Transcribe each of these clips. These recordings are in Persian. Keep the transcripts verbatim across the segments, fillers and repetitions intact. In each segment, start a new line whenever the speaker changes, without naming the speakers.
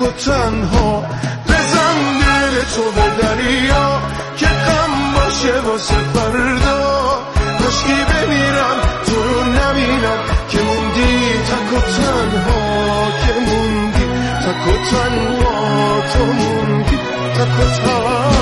تو تنها بزن دل تو به دریا که غم باشه واسه فردا کاشکی بمیرم تو رو نبینم که موندی تک و تنها که موندی تک و تنها تو موندی تک و تنها.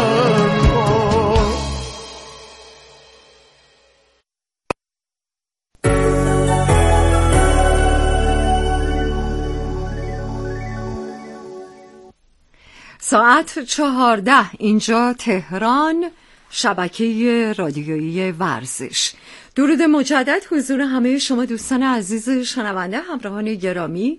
ساعت چهارده اینجا تهران، شبکه رادیویی ورزش. درود مجدد حضور همه شما دوستان عزیز شنونده، همراهان گرامی.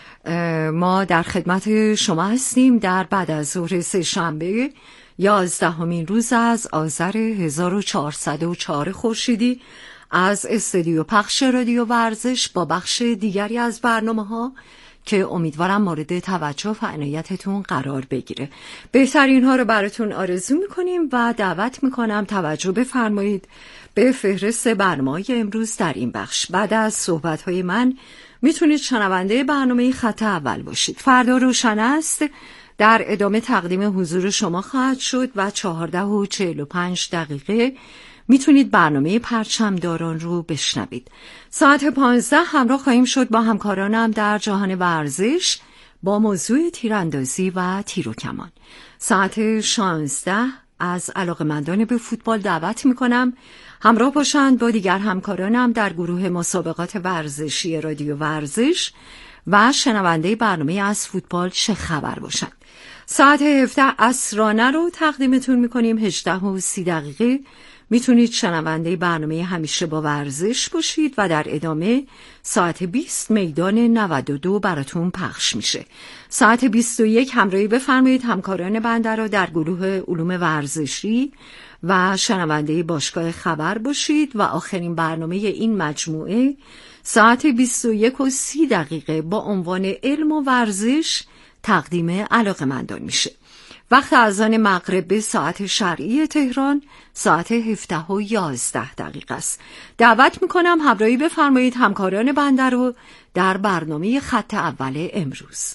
ما در خدمت شما هستیم در بعد از ظهر سه شنبه یازدهمین روز از آذر هزار و چهارصد و چهار خورشیدی از استودیو پخش رادیو ورزش با بخش دیگری از برنامه‌ها که امیدوارم مورد توجه و عنایتتون قرار بگیره. بهترین ها رو براتون آرزو میکنیم و دعوت میکنم توجه بفرمایید به فهرست برنامه امروز در این بخش. بعد از صحبت‌های من میتونید شنونده برنامه خط اول باشید. فردا روشن است در ادامه تقدیم حضور شما خواهد شد و چهارده و چهل و پنج دقیقه میتونید برنامه پرچمداران رو بشنوید. ساعت پانزده همراه خواهیم شد با همکارانم در جهان ورزش با موضوع تیراندازی و تیر و کمان. ساعت شانزده از علاقه‌مندان به فوتبال دعوت میکنم همراه باشند با دیگر همکارانم در گروه مسابقات ورزشی رادیو ورزش و شنونده برنامه از فوتبال چه خبر باشند. ساعت هفده عصرانه رو تقدیمتون میکنیم. هجده و سی دقیقه میتونید شنونده برنامه همیشه با ورزش باشید و در ادامه ساعت بیست میدان نود و دو براتون پخش میشه. ساعت بیست و یک همراهی بفرمایید همکاران بنده را در گروه علوم ورزشی و شنونده باشگاه خبر باشید و آخرین برنامه این مجموعه ساعت بیست و یک و سی دقیقه با عنوان علم و ورزش تقدیم علاقه‌مندان میشه. وقت اذان مغرب به ساعت شرعی تهران ساعت هفده و یازده دقیقه است. دعوت میکنم همراهی بفرمایید همکاران بنده رو در برنامه خط اول امروز.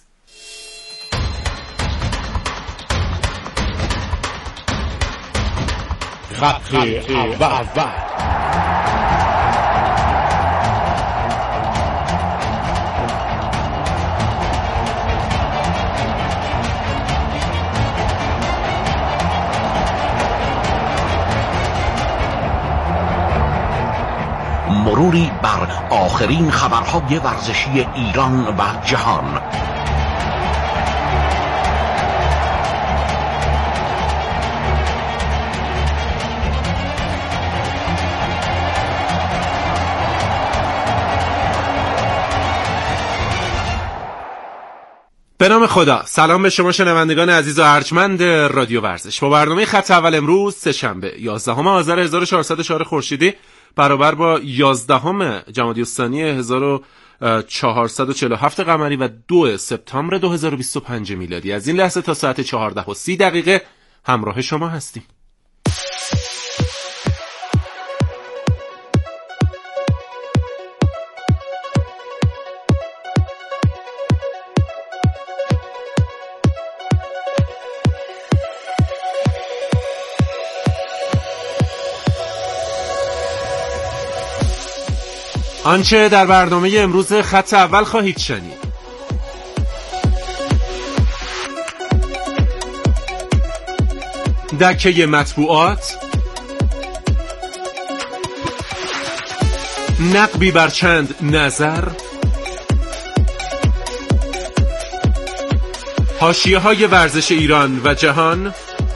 خط اول.
مروری بر آخرین خبرهای ورزشی ایران و جهان.
به نام خدا. سلام به شما شنوندگان عزیز و ارجمند رادیو ورزش. با برنامه خط اول امروز سه شنبه یازدهم آذر هزار و چهارصد و چهار خورشیدی برابر با یازدهم جمادی الثانی هزار و چهارصد و چهل و هفت قمری و دو سپتامبر دو هزار و بیست و پنج میلادی از این لحظه تا ساعت چهارده و سی دقیقه همراه شما هستیم. آنچه در برنامه امروز خط اول خواهید شنید: دکه مطبوعات، نقبی بر چند نظر، حاشیه‌های ورزش ایران و جهان،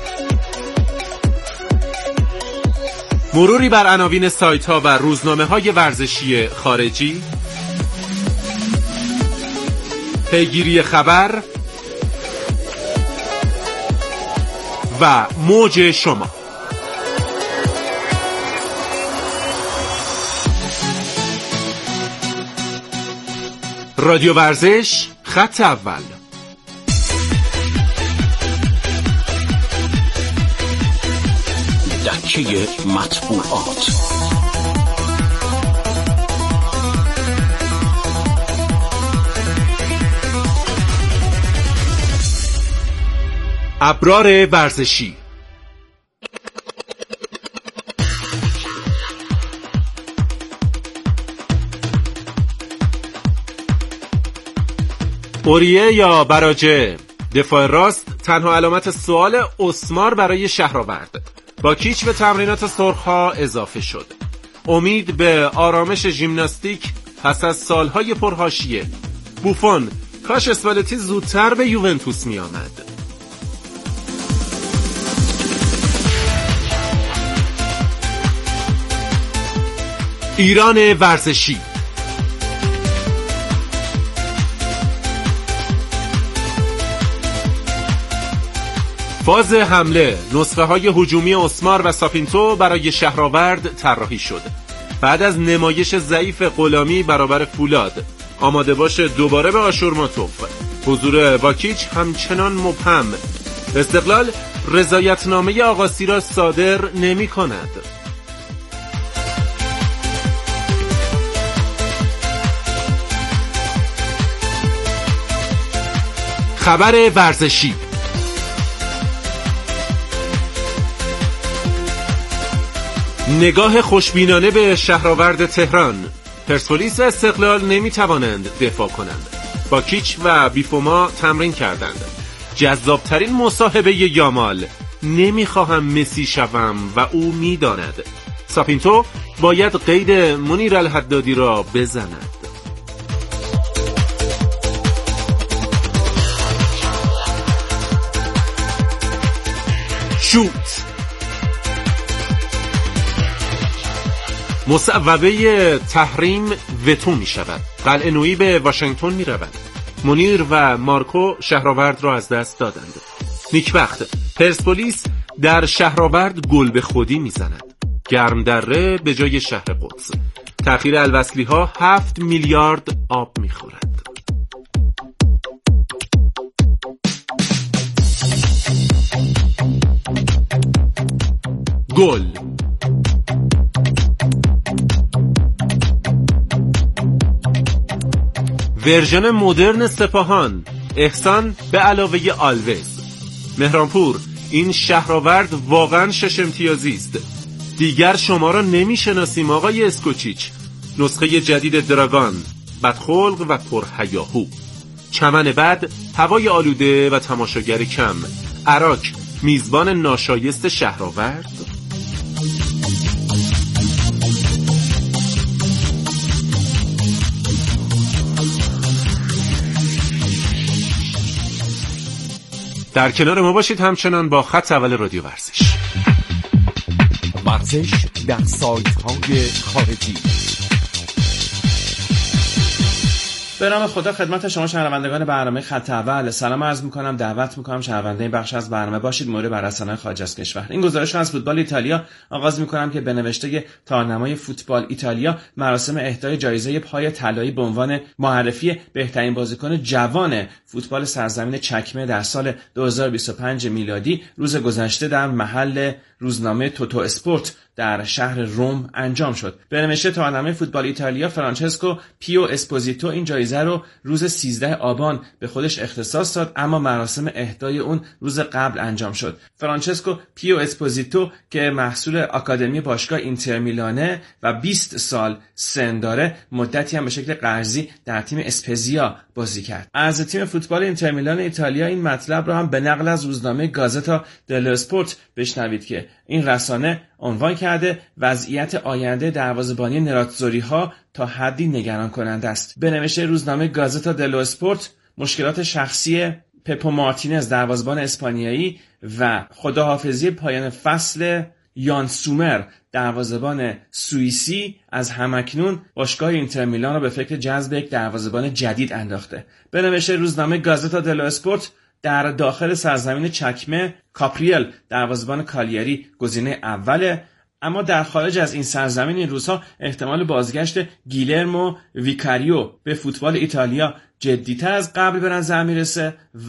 مروری بر عناوین سایت‌ها و روزنامه‌های ورزشی خارجی، پیگیری خبر و موج شما. رادیو ورزش خط اول.
دکه مطبوعات.
ابرار ورزشی. اوریه یا براجه، دفاع راست، تنها علامت سوال اسمار برای شهرآورد. با کیچ به تمرینات سرخ‌ها اضافه شد. امید به آرامش ژیمناستیک پس از سالهای پرحاشیه. بوفون، کاش اسپالتی زودتر به یوونتوس می آمد. ایران ورزشی. فاز حمله، نسخه های هجومی اسمار و ساپینتو برای شهرآورد طراحی شد. بعد از نمایش ضعیف غلامی برابر فولاد، آماده باشه دوباره به آشورماتوف. حضور واکیچ همچنان مبهم. استقلال رضایتنامه آقاسی را صادر نمی کند. خبر ورزشی. نگاه خوشبینانه به شهرآورد تهران. پرسپولیس و استقلال نمی توانند دفاع کنند. با کیچ و بیفوما تمرین کردند. جذابترین مصاحبه یامال. نمی خواهم مسی شوم و او می داند. ساپینتو باید قید منیر الحدادی را بزند. شوت. مصوبه تحریم وتو می شود. قلعه نویی به واشنگتن می روند. منیر و مارکو شهرآورد را از دست دادند. نیکبخت، پرسپولیس در شهرآورد گل به خودی می زند. گرم دره به جای شهر قدس. تأخیر الوصلی ها هفت میلیارد آب می خورد. گل. ورژن مدرن سپاهان، احسان به علاوه آلوز. مهرانپور، این شهرآورد واقعا شش امتیازی است. دیگر شما را نمیشناسیم آقای اسکوچیچ. نسخه جدید دراگان، بدخلق و پرهیاهو. چمن بد، هوای آلوده و تماشاگر کم. عراک، میزبان ناشایست شهرآورد. در کنار ما باشید همچنان با خط اول رادیو ورزش.
ورزش در سایت‌های خارجی.
به نام خدا خدمت شما شنوندگان برنامه خط اول سلام عرض می‌کنم، دعوت می‌کنم شنونده این بخش از برنامه باشید مورد بررسی خارج از کشور. این گزارش از فوتبال ایتالیا آغاز می‌کنم که به نوشته تارنمای فوتبال ایتالیا مراسم اهدای جایزه پای طلایی به عنوان معرفی بهترین بازیکن جوان فوتبال سرزمین چکمه در سال دو هزار و بیست و پنج میلادی روز گذشته در محل روزنامه توتو اسپورت در شهر روم انجام شد. به نوشته تارنمای فوتبال ایتالیا فرانچسکو پیو اسپوزیتو این جایزه رو روز سیزده آبان به خودش اختصاص داد، اما مراسم اهدای اون روز قبل انجام شد. فرانچسکو پیو اسپوزیتو که محصول آکادمی باشگاه اینتر میلانه و بیست سال سن داره، مدتی هم به شکل قرضی در تیم اسپزیا بازی کرد. از تیم فوتبال اینتر میلان ایتالیا این مطلب رو هم به نقل از روزنامه گازتا دلو اسپورت بشنوید که این رسانه عنوان کرده وضعیت آینده دروازه‌بانی نراتزوری ها تا حدی نگران کننده است. به نوشته روزنامه گازتا دلو اسپورت، مشکلات شخصی پپو مارتینز دروازه‌بان اسپانیایی و خداحافظی پایان فصل یان سومر دروازه‌بان سوئیسی از همکنون باشگاه اینتر میلان را به فکر جذب یک دروازه‌بان جدید انداخته. به نوشته روزنامه گازتا دلو اسپورت، در داخل سرزمین چکمه کاپریل دروازه‌بان کالیاری گزینه اوله، اما در خارج از این سرزمین این روزها احتمال بازگشت گیلرمو ویکاریو به فوتبال ایتالیا جدی‌تر از قبل به نظر میرسه و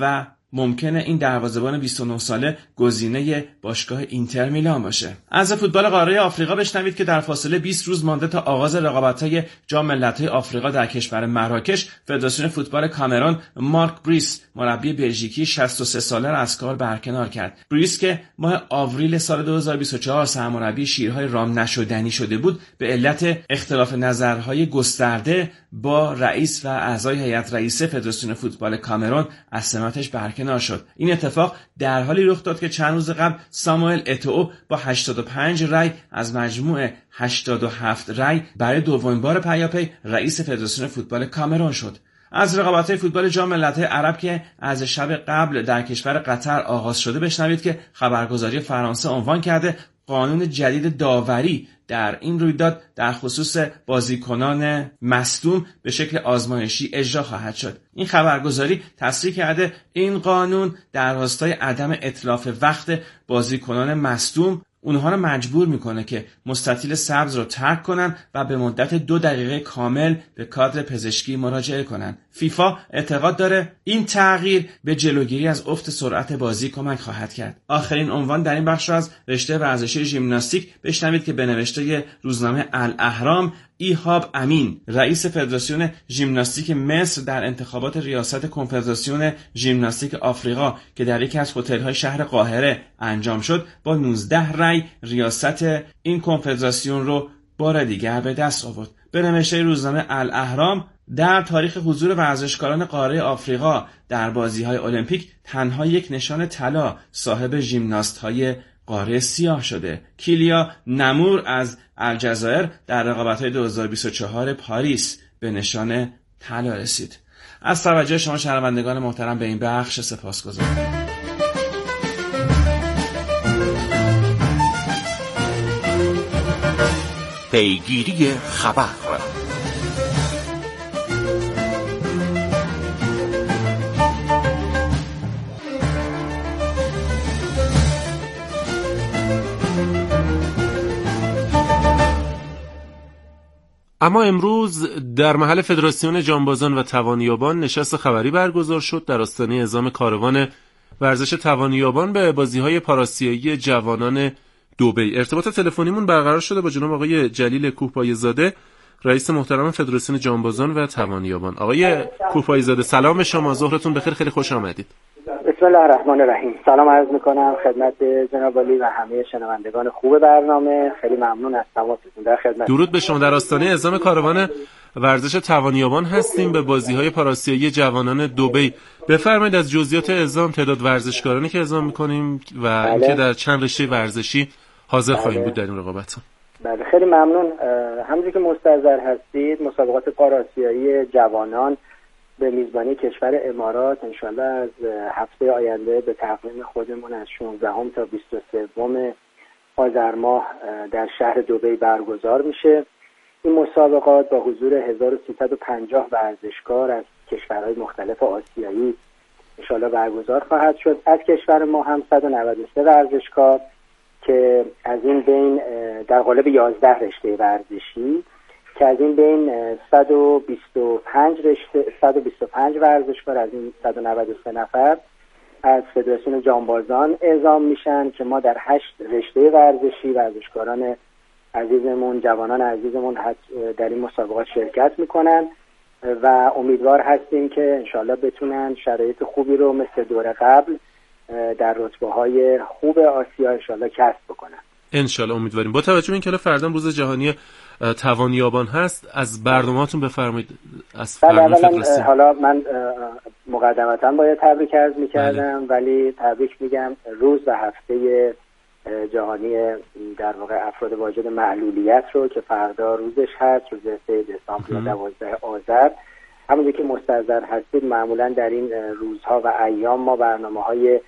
ممکنه این دروازه‌بان بیست و نه ساله گزینه باشگاه اینتر میلان باشه. از فوتبال قاره آفریقا بشنوید که در فاصله بیست روز مانده تا آغاز رقابت‌های جام ملت‌های آفریقا در کشور مراکش، فدراسیون فوتبال کامرون مارک بریس مربی بلژیکی شصت و سه ساله را از کار برکنار کرد. بریس که ماه آوریل سال دو هزار و بیست و چهار سرمربی شیرهای رام نشدنی شده بود، به علت اختلاف نظرهای گسترده با رئیس و اعضای هیئت رئیسه فدراسیون فوتبال کامرون از سمتش برکنار شد. این اتفاق در حالی رخ داد که چند روز قبل ساموئل اتئو با هشتاد و پنج رای از مجموع هشتاد و هفت رای برای دومین بار پیاپی رئیس فدراسیون فوتبال کامرون شد. از رقابت‌های فوتبال جام ملت‌های عرب که از شب قبل در کشور قطر آغاز شده بشنوید که خبرگزاری فرانسه عنوان کرده قانون جدید داوری در این رویداد در خصوص بازیکنان مصدوم به شکل آزمایشی اجرا خواهد شد. این خبرگزاری تصریح کرده این قانون در راستای عدم اتلاف وقت بازیکنان مصدوم اونها رو مجبور میکنه که مستطیل سبز رو ترک کنن و به مدت دو دقیقه کامل به کادر پزشکی مراجعه کنن. فیفا اعتقاد داره این تغییر به جلوگیری از افت سرعت بازی کمک خواهد کرد. آخرین عنوان در این بخش رو از رشته ورزشی ژیمناستیک بشنوید که به نوشته روزنامه الاهرام ایهاب امین رئیس فدراسیون ژیمناستیک مصر در انتخابات ریاست کنفدراسیون ژیمناستیک آفریقا که در یکی از هتل‌های شهر قاهره انجام شد با نوزده رای ریاست این کنفدراسیون رو بار دیگر به دست آورد. به نوشته روزنامه الاهرام در تاریخ حضور ورزشکاران قاره آفریقا در بازی‌های المپیک تنها یک نشان طلا صاحب ژیمناست‌های قاره سیاه شده. کیلیا نمور از الجزایر در رقابت‌های دو هزار و بیست و چهار پاریس به نشان طلا رسید. از توجه شما شنوندگان محترم به این بخش سپاسگزارم.
پیگیری خبر.
اما امروز در محل فدراسیون جانبازان و توانیابان نشست خبری برگزار شد در آستانه اعزام کاروان ورزش توانیابان به بازی‌های پاراسیایی جوانان دبی. ارتباط تلفنیمون برقرار شده با جناب آقای جلیل کوهپایه‌زاده رئیس محترم فدراسیون جانبازان و توانیابان. آقای کوهپایه‌زاده سلام شما، ظهرتون بخیر، خیلی خوش آمدید.
بسم الله الرحمن الرحیم. سلام عرض میکنم خدمت جناب عالی و همه شنوندگان خوب برنامه. خیلی ممنون از تماستون. در خدمت.
درود به شما. در آستانه اعزام کاروان ورزش توانیابان هستیم به بازی‌های پاراسیایی جوانان دبی. بفرمایید از جزئیات اعزام، تعداد ورزشکارانی که اعزام می‌کنیم و بله. اینکه در چند رشته ورزشی حاضر بله. خواهیم بود در این رقابت‌ها.
بله خیلی ممنون. همونجوری که مستحضر هستید مسابقات پاراسیایی جوانان به میزبانی کشور امارات انشالله از هفته آینده به تقویم خودمون از شانزدهم تا بیست و سوم آذر ماه در شهر دبی برگزار میشه. این مسابقات با حضور هزار و سیصد و پنجاه ورزشکار از کشورهای مختلف آسیایی انشالله برگزار خواهد شد. از کشور ما هم صد و نود و سه ورزشکار که از این بین در قالب یازده رشته ورزشی که از این بین صد و بیست و پنج رشته صد و بیست و پنج ورزشکار از این صد و نود و سه نفر از فدراسیون جانبازان اعزام میشن که ما در هشت رشته ورزشی ورزشکاران عزیزمون جوانان عزیزمون در این مسابقات شرکت میکنن و امیدوار هستیم که انشالله بتونن شرایط خوبی رو مثل دور قبل در رتبه‌های خوب آسیا انشالله کسب بکنن.
انشالله امیدواریم. با توجه به اینکه فردا روز جهانی توانیابان هست از برنامه‌تون بفرمایید. از
فردا حالا من مقدمتاً باید تبریک عرض می‌کردم ولی تبریک میگم روز و هفته جهانی در واقع افراد واجد معلولیت رو که فردا روزش هست، روز سه دسامبر یا دوازده آذر. همونجوری که مستحضر هستید معمولاً در این روزها و ایام ما برنامه‌های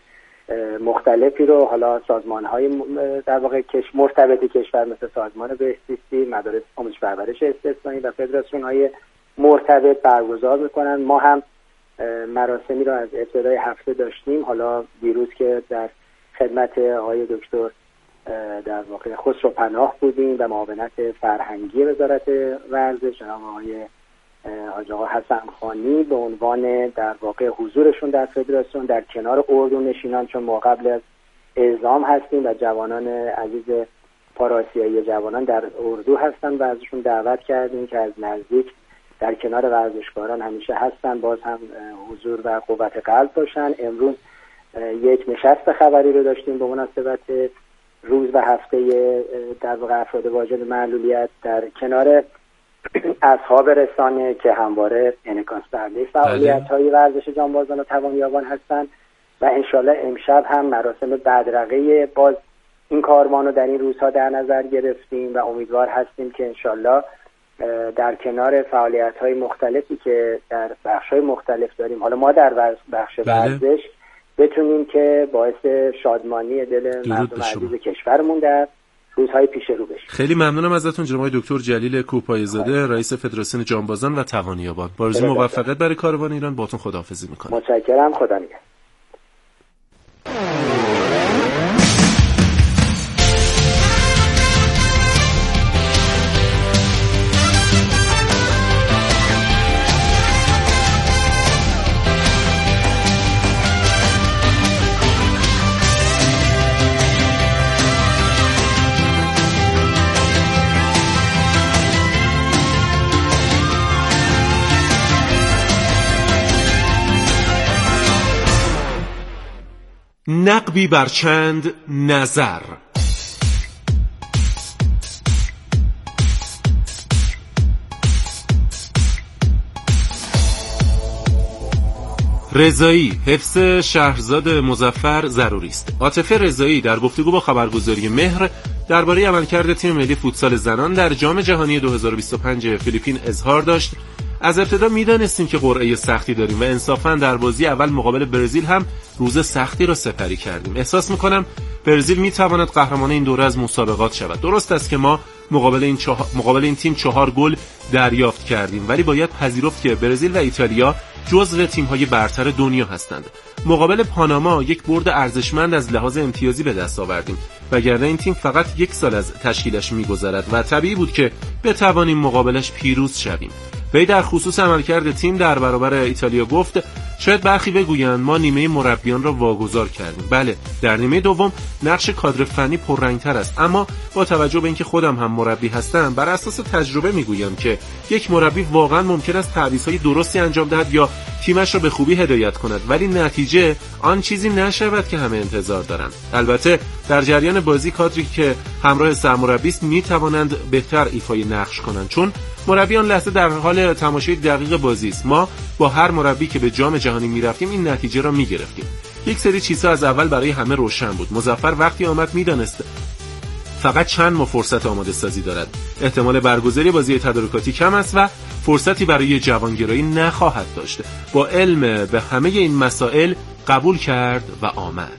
مختلفی رو حالا سازمان‌های در واقع کش مرتبط کشور مثل سازمان بهزیستی، مدارس آموزش پرورش استثنایی و فدراسیون‌های مرتبط برگزار می‌کنن. ما هم مراسمی رو از ابتدای هفته داشتیم. حالا دیروز که در خدمت آقای دکتر در واقع خسرو پناه بودیم و معاونت فرهنگی وزارت ورزش جناب آقای حاج آقا حسن خانی به عنوان در واقع حضورشون در فدراسیون در کنار اردو نشینان، چون ما قبل از اعزام هستیم و جوانان عزیز پاراسیایی جوانان در اردو هستن و ازشون دعوت کردیم که از نزدیک در کنار ورزشکاران همیشه هستن، باز هم حضور و قوت قلب باشن. امروز یک نشست خبری رو داشتیم به مناسبت روز و هفته در واقع افراد واجد معلولیت در کنار اصحاب رسانه که همواره انعکاس دهنده فعالیت‌های ورزش جانبازان و توانیابان هستند و انشالله امشب هم مراسم بدرقه باز این کاروان رو در این روزها در نظر گرفتیم و امیدوار هستیم که انشالله در کنار فعالیت‌های مختلفی که در بخش‌های مختلف داریم، حالا ما در بخش ورزش بتونیم که باعث شادمانی دل مردم عزیز کشورمون در روزهای پیش رو بشیم.
خیلی ممنونم ازتون جناب دکتر جلیل کوپایی‌زاده، رئیس فدراسیون جانبازان و توانیابان. با آرزوی موفقیت برای کاروان ایران باهاتون خداحافظی می‌کنم.
متشکرم، خدا نگهدار.
نقبی بر چند نظر. رضایی، حفظ شهرزاد مظفر ضروری است. عاطفه رضایی در گفتگو با خبرگزاری مهر درباره عملکرد تیم ملی فوتسال زنان در جام جهانی دو هزار و بیست و پنج فیلیپین اظهار داشت: از ابتدا میدانستیم که قرعه سختی داریم و انصافاً در بازی اول مقابل برزیل هم روز سختی را سپری کردیم. احساس میکنم برزیل میتواند قهرمان این دوره از مسابقات شود. درست است که ما مقابل این, چه... مقابل این تیم چهار گل دریافت کردیم، ولی باید پذیرفت که برزیل و ایتالیا جزو تیم‌های برتر دنیا هستند. مقابل پاناما یک برد ارزشمند از لحاظ امتیازی به دست آوردیم، وگرنه این تیم فقط یک سال از تشکیلش می‌گذرد و طبیعی بود که بتوانیم مقابلش پیروز شویم. وی در خصوص عملکرد تیم در برابر ایتالیا گفت: شاید برخی بگویند ما نیمه مربیان را واگذار کردیم. بله، در نیمه دوم نقش کادر فنی پررنگ‌تر است، اما با توجه به اینکه خودم هم مربی هستم بر اساس تجربه میگویم که یک مربی واقعا ممکن است تعویض‌های درستی انجام دهد یا تیمش را به خوبی هدایت کند، ولی نتیجه آن چیزی نشود که همه انتظار دارند. البته در جریان بازی کادری که همراه سرمربی است میتوانند بهتر ایفای نقش کنند، چون مربی آن لحظه در حال تماشای دقیق بازی است. ما با هر مربی که به جام جهانی میرفتیم این نتیجه را میگرفتیم. یک سری چیزها از اول برای همه روشن بود. مظفر وقتی آمد میدانست فقط چند ماه فرصت آماده سازی دارد. احتمال برگزاری بازی تدارکاتی کم است و فرصتی برای جوانگرایی نخواهد داشت. با علم به همه این مسائل قبول کرد و آمد.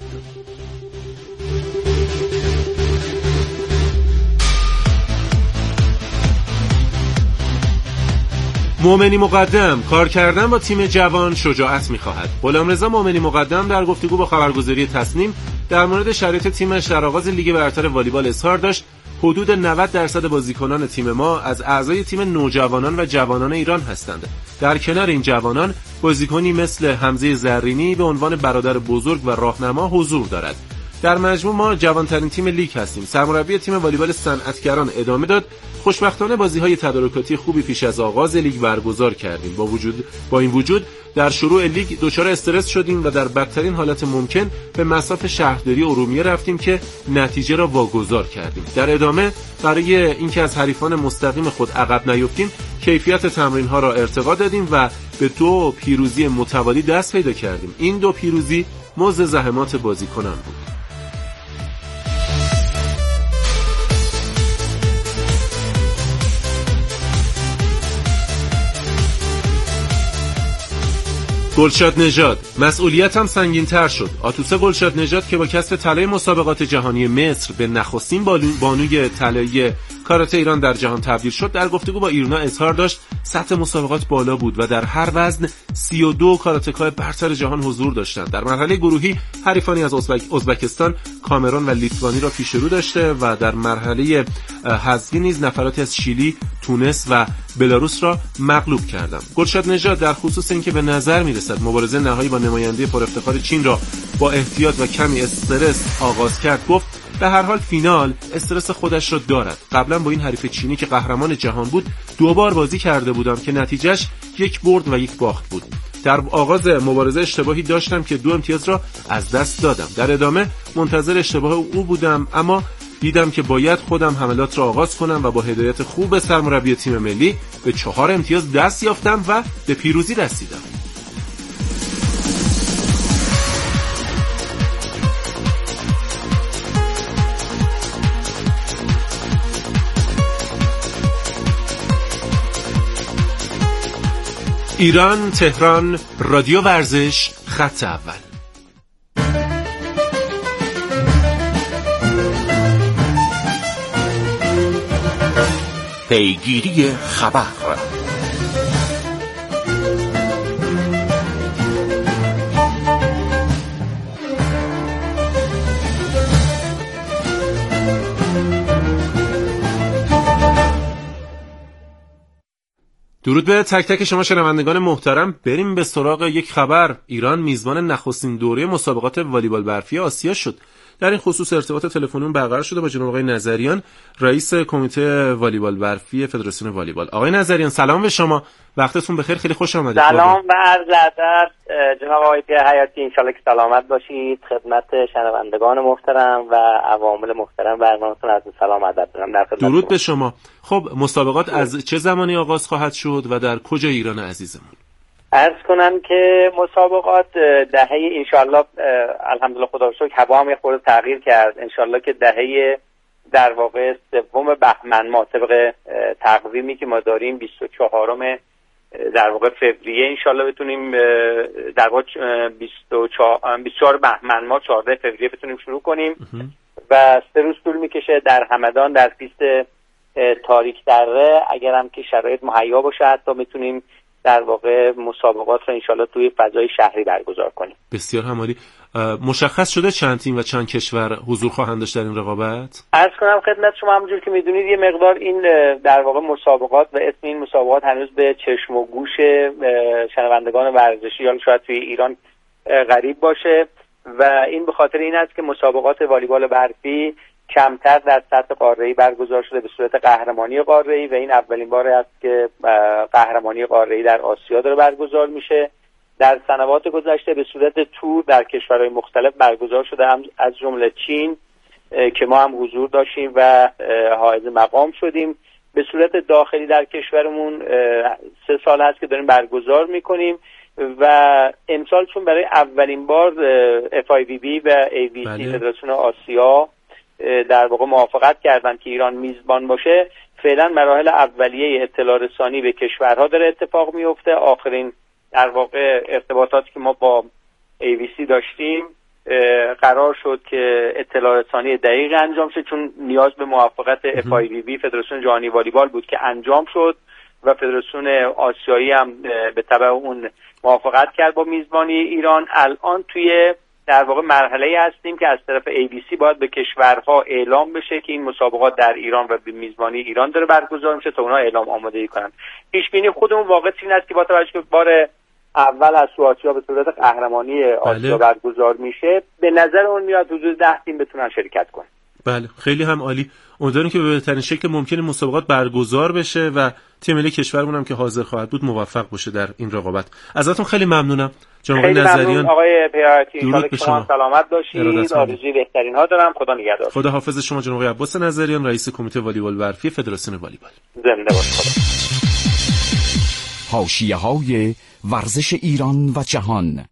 مومنی مقدم: کار کردن با تیم جوان شجاعت می‌خواهد. غلامرضا مومنی مقدم در گفتگو با خبرگزاری تصنیم در مورد شرایط تیمش در آغاز لیگ برتر والیبال اظهار داشت: حدود نود درصد بازیکنان تیم ما از اعضای تیم نوجوانان و جوانان ایران هستند. در کنار این جوانان بازیکنی مثل حمزه زرینی به عنوان برادر بزرگ و راهنما حضور دارد. در مجموع ما جوانترین تیم لیگ هستیم. سرمربی تیم والیبال صنعتگران ادامه داد: خوشبختانه بازی‌های تدارکاتی خوبی پیش از آغاز لیگ برگزار کردیم. با وجود با این وجود در شروع لیگ دچار استرس شدیم و در بدترین حالت ممکن به مصاف شهرداری ارومیه رفتیم که نتیجه را واگذار کردیم. در ادامه برای اینکه از حریفان مستقیم خود عقب نیفتیم کیفیت تمرین‌ها را ارتقا دادیم و به دو پیروزی متوالی دست پیدا کردیم. این دو پیروزی مزد زحمات بازیکنان بود. گلشاد نژاد: مسئولیتم سنگین تر شد. آتوسه گلشاد نژاد که با کسب طلای مسابقات جهانی مصر به نخستین بانوی طلایی کاراته ایران در جهان تبدیل شد، در گفتگو با ایرنا اظهار داشت: سطح مسابقات بالا بود و در هر وزن سی و دو کاراتکای برتر جهان حضور داشتند. در مرحله گروهی حریفانی از ازبک... ازبکستان، کامرون و لیتوانی را پیش رو داشته و در مرحله حذفی نیز نفراتی از شیلی، تونس و بلاروس را مغلوب کردند. گلشاد نژاد در خصوص اینکه به نظر میرسد مبارزه نهایی با نماینده پر افتخار چین را با احتیاط و کمی استرس آغاز کرد، گفت به هر حال فینال استرس خودش را دارد. قبلا با این حریف چینی که قهرمان جهان بود دو بار بازی کرده بودم که نتیجهش یک برد و یک باخت بود. در آغاز مبارزه اشتباهی داشتم که دو امتیاز را از دست دادم. در ادامه منتظر اشتباه او بودم، اما دیدم که باید خودم حملات را آغاز کنم و با هدایت خوب سرمربی تیم ملی به چهار امتیاز دست یافتم و به پیروزی رسیدم. ایران، تهران، رادیو ورزش، خط اول.
پیگیری خبر.
درود به تک تک شما شنوندگان محترم. بریم به سراغ یک خبر. ایران میزبان نخستین دوره مسابقات والیبال برفی آسیا شد. در این خصوص ارتباط تلفنی برقرار شده با جناب آقای نظریان، رئیس کمیته والیبال برفی فدراسیون والیبال. آقای نظریان سلام به شما، وقتتون بخیر، خیلی خوش آمدید.
سلام و عرض ادب جناب آقای حیاتی، ان شاءالله که سلامت باشید. خدمت شنوندگان محترم و عوامل محترم برنامه‌تون از سلام ادب دارم. در خدمت
درود به شما. خب مسابقات از چه زمانی آغاز خواهد شد و در کجای ایران عزیزمون؟
عرض کنم که مسابقات دهه انشالله الحمدلله خدا رو شکر هوا هم یه خورده تغییر کرد، انشالله که دهه در واقع سوم بهمن ما طبق تقویمی که ما داریم بیست و چهارم در واقع فوریه انشالله بتونیم در واقع بیست و چهار بهمن ما چهارده فوریه بتونیم شروع کنیم و سه روز طول میکشه در همدان در پیست تاریک دره. اگرم که شرایط مهیا باشه حتی میتونیم در واقع مسابقات رو انشالله توی فضای شهری برگزار کنیم.
بسیار همالی. مشخص شده چند تیم و چند کشور حضور خواهند داشت در این رقابت؟
عرض کنم خدمت شما همونجور که میدونید یه مقدار این در واقع مسابقات و اسم این مسابقات هنوز به چشم و گوش شنوندگان ورزشی یا شاید توی ایران غریب باشه و این به خاطر این است که مسابقات والیبال برفی کمتر در سطح قاره‌ای برگزار شده به صورت قهرمانی قاره‌ای و این اولین بار است که قهرمانی قاره‌ای در آسیا داره برگزار میشه. در سنوات گذشته به صورت تور در کشورهای مختلف برگزار شده، هم از جمله چین که ما هم حضور داشتیم و حائز مقام شدیم. به صورت داخلی در کشورمون سه سال هست که داریم برگزار میکنیم و امسال چون برای اولین بار اف آی وی بی و ای وی سی فدراسیون آسیا در واقع موافقت کردن که ایران میزبان باشه، فعلا مراحل اولیه اطلاع رسانی به کشورها داره اتفاق میفته. آخرین در واقع ارتباطاتی که ما با ای وی سی داشتیم قرار شد که اطلاع رسانی دقیق انجام شه، چون نیاز به موافقت اف آی وی بی فدراسیون جهانی والیبال بود که انجام شد و فدراسیون آسیایی هم به تبع اون موافقت کرد با میزبانی ایران. الان توی در واقع مرحله هستیم که از طرف ای بی سی باید به کشورها اعلام بشه که این مسابقات در ایران و به میزبانی ایران داره برگزار میشه تا اونا اعلام آمادگی کنن. پیش بینی خودمون واقعا این است که با توجه به بار اول از آسیا به صورت قهرمانی آسیا بله. برگزار میشه، به نظر اون میاد حدود ده تیم بتونن شرکت کنن.
بله خیلی هم عالی. امیدواریم که به بهترین شکل ممکن مسابقات برگزار بشه و تیم ملی کشورمون هم که حاضر خواهد بود موفق باشه در این رقابت. ازتون خیلی ممنونم جناب نظریان.
آقای پیاتی ان شاءالله شما سلامت باشید. آرزوی بهترین ها دارم. خدا نگهدار.
خدا حافظ شما جناب عباس نظریان، رئیس کمیته والیبال برفی فدراسیون والیبال.
زنده باشید.
حاشیه‌های ورزش ایران و جهان.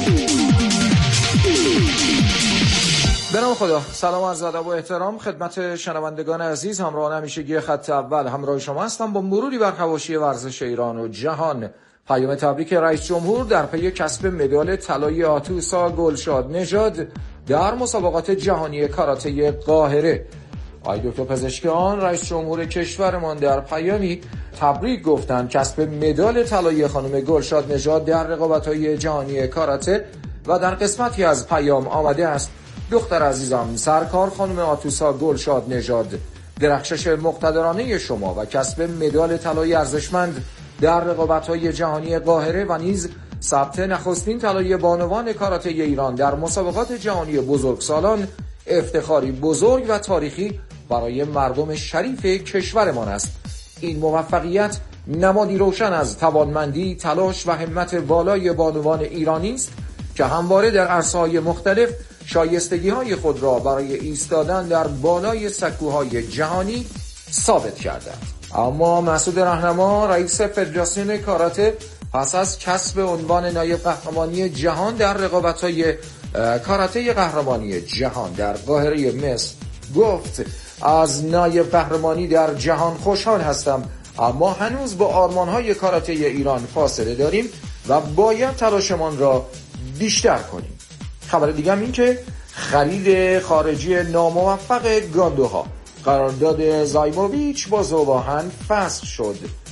به نام خدا. سلام عرض ادب و احترام خدمت شنوندگان عزیز، همراهان همیشگی خط اول همراه شما هستم با مروری بر حواشی ورزش ایران و جهان. پیام تبریک رئیس جمهور در پی کسب مدال طلای آتوسا گلشاد نژاد در مسابقات جهانی کاراته قاهره. آقای دکتر پزشکیان رئیس جمهور کشورمان در پیامی تبریک گفتند. کسب مدال طلایی خانم گلشاد نژاد در رقابت‌های جهانی کاراته و در قسمتی از پیام آمده است: دختر عزیزم، سرکار خانم آتوسا گلشاد نژاد، درخشش مقتدرانه شما و کسب مدال طلایی ارزشمند در رقابت‌های جهانی قاهره و نیز ثبت نخستین طلای بانوان کاراته ایران در مسابقات جهانی بزرگسالان افتخاری بزرگ و تاریخی برای مردم شریف کشورمان است. این موفقیت نمادی روشن از توانمندی، تلاش و همت والای بانوان ایرانی است که همواره در عرصه‌های مختلف شایستگی‌های خود را برای ایستادن در بالای سکوهای جهانی ثابت کردند. اما مسعود رهنما، رئیس فدراسیون کاراته، پس از کسب عنوان نایب قهرمانی جهان در رقابت‌های کاراته قهرمانی جهان در قاهره مصر گفت: از نایب قهرمانی در جهان خوشحال هستم، اما هنوز با آرمان‌های کاراته ایران فاصله داریم و باید تلاشمان را بیشتر کنیم. خبر دیگه هم این که خرید خارجی ناموفق گاندوها، قرارداد زایموویچ با زوباهن فسخ شد.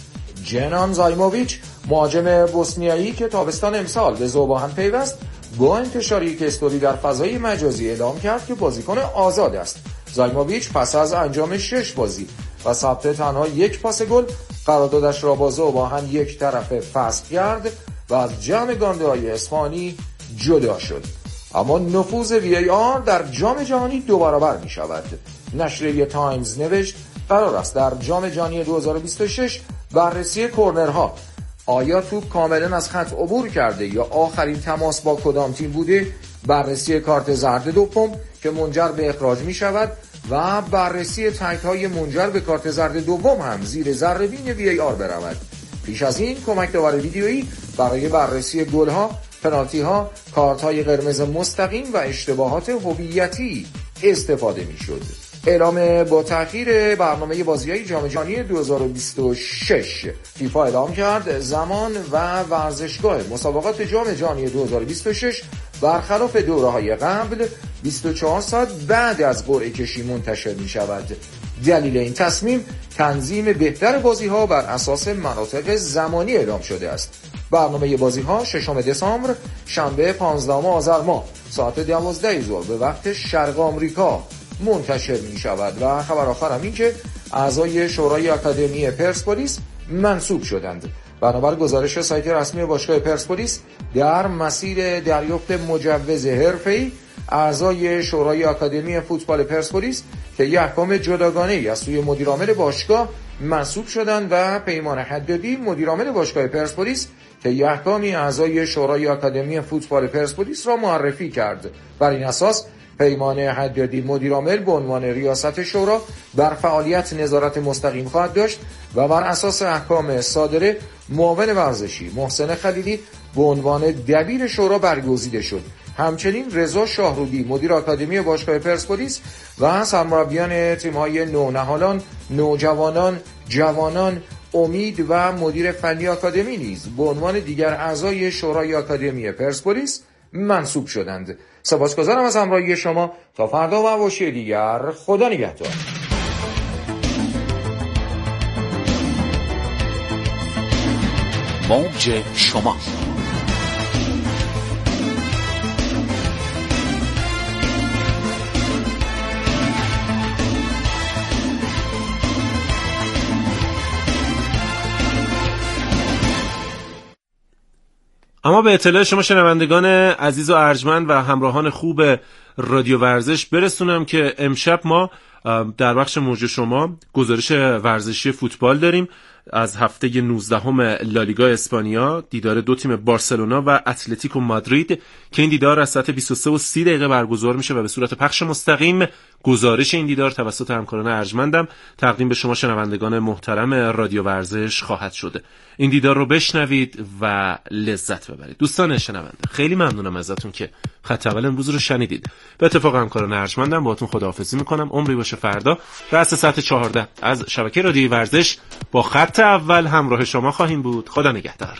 جنان زایموویچ، مهاجم بوسنیایی که تابستان امسال به زوباهن پیوست، با انتشار یک استوری در فضای مجازی اعلام کرد که بازیکن آزاد است. زایموویچ پس از انجام شش بازی و ثبت تنها یک پاس گل، قراردادش را با زوباهن یک طرفه فسخ کرد و از جمع گاندوهای اسپانی جدا شد. اما نفوذ وی ای آر در جام جهانی دو برابر می شود. نشریه تایمز نوشت قرار است در جام جهانی دو هزار و بیست و شش بررسی کورنرها، آیا توپ کاملا از خط عبور کرده یا آخرین تماس با کدام تیم بوده، بررسی کارت زرد دوم که منجر به اخراج می شود و بررسی تک‌های منجر به کارت زرد دوم هم زیر ذره‌بین وی ای آر برود. پیش از این کمک داور ویدیویی برای بررسی گل‌ها، پنالتی‌ها، کارت‌های قرمز مستقیم و اشتباهات هویتی استفاده می‌شد. اعلام با تأخیر برنامه بازی‌های جام جهانی دو هزار و بیست و شش، فیفا اعلام کرد زمان و ورزشگاه مسابقات جام جهانی دو هزار و بیست و شش برخلاف دوره‌های قبل بیست و چهار ساعت بعد از قرعه کشی منتشر می‌شود. دلیل این تصمیم تنظیم بهتر بازی‌ها بر اساس مناطق زمانی اعلام شده است. برنامه بازی‌ها ششم دسامبر شنبه پانزدهم آذر ماه ساعت دوازده ظهر به وقت شرق آمریکا منتشر می‌شود. و خبر آخر هم این که اعضای شورای آکادمی پرسپولیس منصوب شدند. بنابر گزارش سایت رسمی باشگاه پرسپولیس، در مسیر دریافت مجوز حرفه‌ای، اعضای شورای آکادمی فوتبال پرسپولیس که یک احکام جداگانه‌ای از سوی مدیرعامل باشگاه منصوب شدند و پیمان حدادی مدیرعامل باشگاه پرسپولیس که یک احکامی اعضای شورای آکادمی فوتبال پرسپولیس را معرفی کرد. بر این اساس پیمان حدادی مدیرعامل به عنوان ریاست شورا بر فعالیت نظارت مستقیم خواهد داشت و بر اساس احکام صادره معاون ورزشی محسن خلیلی به عنوان دبیر شورا برگزیده شد. همچنین رضا شاهرودی مدیر آکادمی باشگاه پرسپولیس و سرمربیان تیم‌های نونهالان، نوجوانان، جوانان، امید و مدیر فنی آکادمی نیز به عنوان دیگر اعضای شورای آکادمی پرسپولیس منصوب شدند. سپاسگزارم از همراهی شما. تا فردا و حواشی دیگر، خدا نگهدار.
موج شما.
اما به اطلاع شما شنوندگان عزیز و ارجمند و همراهان خوب رادیو ورزش برسونم که امشب ما در بخش موج شما گزارش ورزشی فوتبال داریم از هفته نوزدهم لالیگا اسپانیا، دیدار دو تیم بارسلونا و اتلتیکو مادرید که این دیدار از ساعت بیست و سه و سی دقیقه برگزار میشه و به صورت پخش مستقیم گزارش این دیدار توسط همکاران ارجمندم تقدیم به شما شنوندگان محترم رادیو ورزش خواهد شده. این دیدار رو بشنوید و لذت ببرید. دوستان شنونده، خیلی ممنونم ازتون که خط اول امروز رو شنیدید. به اتفاق همکاران ارجمندم باهاتون خداحافظی میکنم. عمری باشه فردا رأس ساعت چهارده از شبکه رادیو ورزش با خط اول همراه شما خواهیم بود. خدا نگهدار.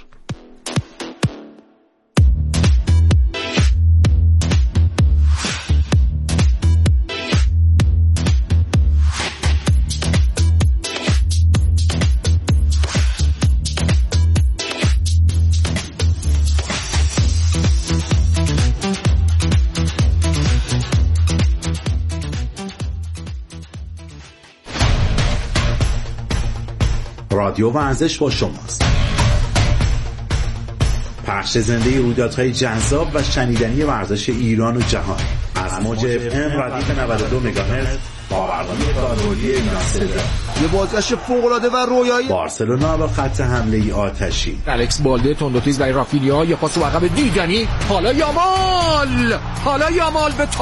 رادیو ورزش با شماست. پخش زنده رویدادهای جذاب و شنیدنی ورزش ایران و جهان از موج اف ام ردیف نود و دو مگاهرتز با برنامه کاربردی ناصر.
یه بازگشت فوق‌العاده و رویایی.
بارسلونا با خط حمله آتشی.
الکس بالده تندوتیز برای رافینیا، یه پاس عقب دیدنی. حالا یامال، حالا یامال به